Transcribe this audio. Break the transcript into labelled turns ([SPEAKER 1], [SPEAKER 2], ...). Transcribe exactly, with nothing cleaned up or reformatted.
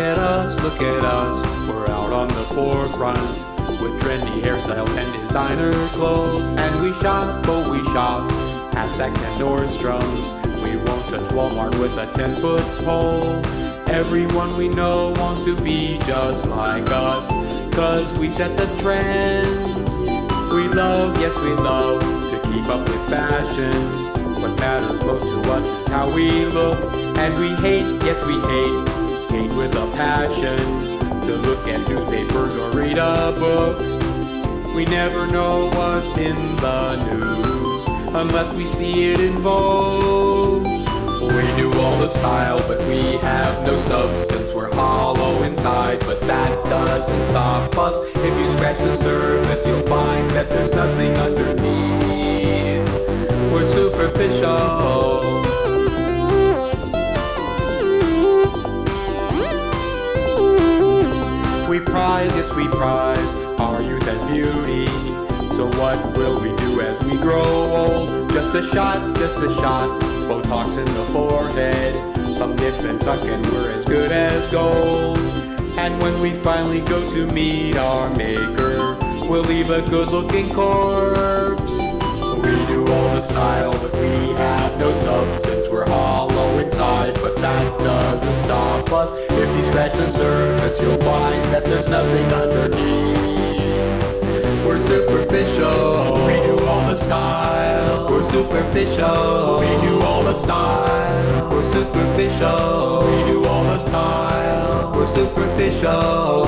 [SPEAKER 1] at us, look at us. We're out on the forefront with trendy hairstyles and designer clothes. And we shop, oh we shop, at Saks and Nordstrom's. We won't touch Walmart with a ten-foot pole. Everyone we know wants to be just like us, 'cause we set the trends. We love, yes we love, to keep up with fashion. What matters most to us is how we look. And we hate, yes we hate, hate with a passion, to look at newspapers or read a book. We never know what's in the news, unless we see it in Vogue. We do all the style, but we have no substance. We're hollow inside, but that doesn't stop us. If you scratch the surface, you'll find that there's nothing underneath. We're superficial. We prize, yes we prize, our youth and beauty. So what will we do as we grow old? Just a shot, just a shot, Botox in the forehead. Some nip and tuck and we're as good as gold. And when we finally go to meet our maker, we'll leave a good looking corpse. We do all the style, but we have no substance. We're hollow inside, but that doesn't stop us. If you scratch the surface, you'll find that there's nothing underneath. We're superficial. We do all the style. We're superficial. We do all the style. We're superficial. We do all the style. We're superficial.